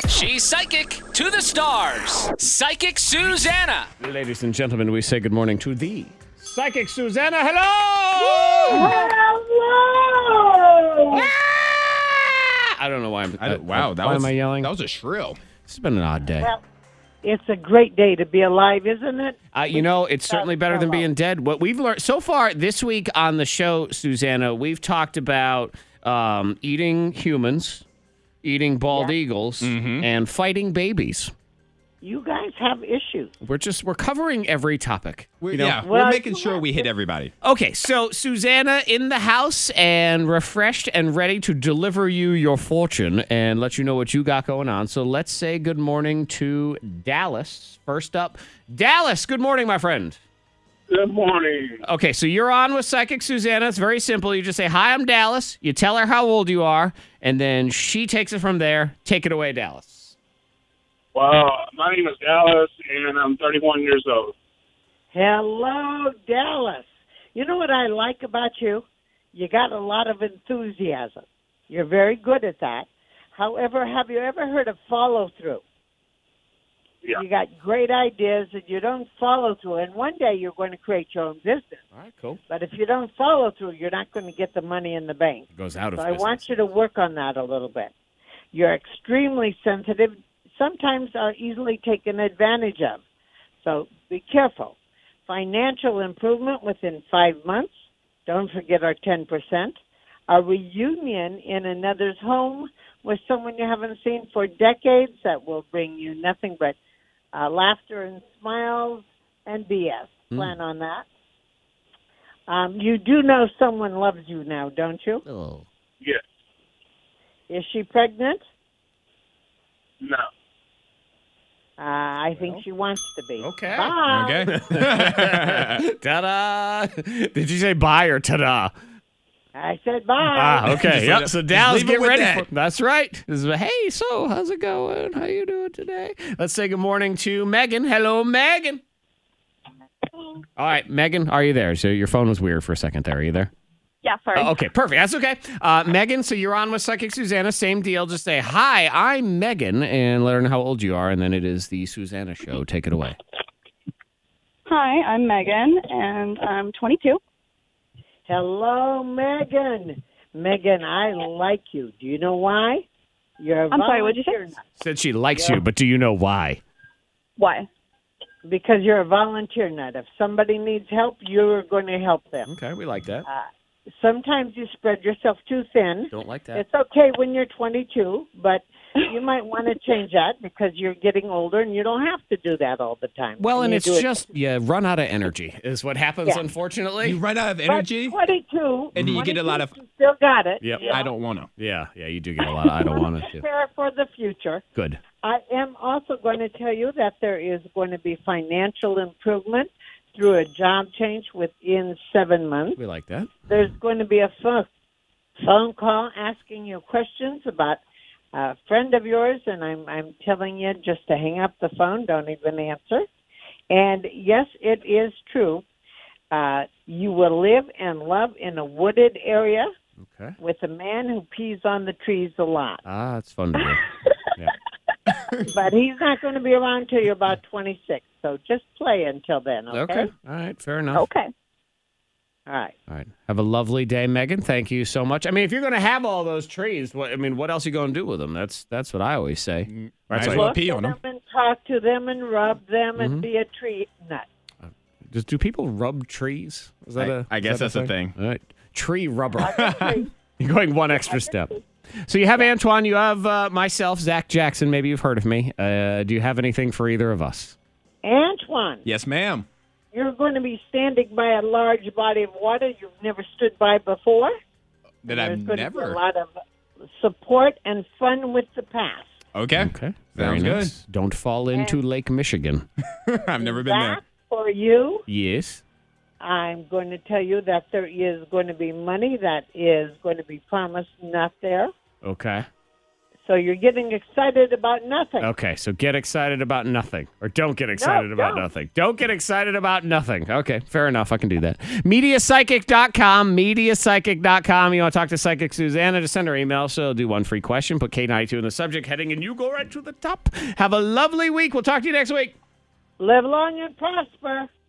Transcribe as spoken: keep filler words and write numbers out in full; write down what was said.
She's psychic to the stars. Psychic Susanna. Ladies and gentlemen, we say good morning to the Psychic Susanna. Hello! Hello! Ah! I don't know why I'm. I don't- wow, that why was am I yelling? That was a shrill. This has been an odd day. Well, it's a great day to be alive, isn't it? Uh, you know, it's certainly better than being dead. What we've learned so far this week on the show, Susanna, we've talked about um, eating humans, eating bald Yeah. eagles, Mm-hmm. and fighting babies. You guys have issues. We're just we're covering every topic. We're, you know? yeah, Well, we're making you sure have we hit to- everybody. Okay, so Susanna in the house and refreshed and ready to deliver you your fortune and let you know what you got going on. So let's say good morning to Dallas. First up, Dallas, good morning, my friend. Good morning. Okay, so you're on with Psychic Susanna. It's very simple. You just say, hi, I'm Dallas. You tell her how old you are, and then she takes it from there. Take it away, Dallas. Well, my name is Dallas, and I'm thirty-one years old. Hello, Dallas. You know what I like about you? You got a lot of enthusiasm. You're very good at that. However, have you ever heard of follow through? Yeah. You got great ideas and you don't follow through. And one day you're going to create your own business. All right, cool. But if you don't follow through, you're not going to get the money in the bank. It goes out of So I business. want you to work on that a little bit. You're extremely sensitive, sometimes are easily taken advantage of. So be careful. Financial improvement within five months. Don't forget our ten percent. A reunion in another's home with someone you haven't seen for decades that will bring you nothing but uh, laughter and smiles and B S. Plan on that. Um, you do know someone loves you now, don't you? Oh. Yes. Is she pregnant? No. Uh, I think she wants to be. Okay. Bye. Okay. Ta-da! Did you say bye or ta-da? I said bye. Ah, okay. Just Yep. let- So just Dallas, leave it get with ready that. for That's right. This is, hey, so how's it going? How you doing today? Let's say good morning to Megan. Hello, Megan. All right, Megan, are you there? So your phone was weird for a second there. Are you there? Yeah, sorry. Oh, okay, perfect. That's okay. Uh, Megan, so you're on with Psychic Susanna. Same deal. Just say, hi, I'm Megan, and let her know how old you are, and then it is the Susanna Show. Take it away. Hi, I'm Megan, and I'm twenty-two. Hello, Megan. Megan, I like you. Do you know why? You're a I'm sorry, what'd you say? volunteer nut. Said she likes you, but do you know why? Why? Because you're a volunteer nut. If somebody needs help, you're going to help them. Okay, we like that. Sometimes you spread yourself too thin. Don't like that. It's okay when you're twenty-two, but you might want to change that because you're getting older and you don't have to do that all the time. Well, and You it's do it- just, you run out of energy is what happens, Yeah. unfortunately. You run out of But energy, twenty-two. and you get a lot of. you still got it. Yep. I don't want to. Yeah, yeah, you do get a lot of I don't want to. Prepare for the future. Good. I am also going to tell you that there is going to be financial improvement through a job change within seven months. We like that. There's going to be a phone, phone call asking you questions about a friend of yours, and I'm, I'm telling you just to hang up the phone. Don't even answer. And yes, it is true. Uh, you will live and love in a wooded area Okay. with a man who pees on the trees a lot. Ah, it's fun to do. Yeah. But he's not going to be around till you're about twenty-six. So just play until then, okay? Okay. All right. Fair enough. Okay. All right. All right. Have a lovely day, Megan. Thank you so much. I mean, if you're going to have all those trees, what I mean, what else are you going to do with them? That's that's what I always say. Might That's as why- well Look pee at on them them. and talk to them and rub them Mm-hmm. and be a tree nut. Just do people rub trees? Is that I- a? I is guess that that's a thing. All right. Tree rubber. You're going one extra step. So you have Antoine, you have uh, myself, Zach Jackson. Maybe you've heard of me. Uh, do you have anything for either of us? Antoine, Yes, ma'am. you're going to be standing by a large body of water you've never stood by before. That There's I've going to be never. a lot of support and fun with the past. Okay. Okay. Very Sounds nice. Don't fall into Lake Michigan. I've never been there. Zach, for you, Yes. I'm going to tell you that there is going to be money that is going to be promised not there. Okay. So you're getting excited about nothing. Okay, so get excited about nothing. Or don't get excited about don't. nothing. Don't get excited about nothing. Okay, fair enough. I can do that. media psychic dot com, media psychic dot com. You want to talk to Psychic Susanna, just send her email. She'll do one free question. Put K ninety-two in the subject heading, and you go right to the top. Have a lovely week. We'll talk to you next week. Live long and prosper.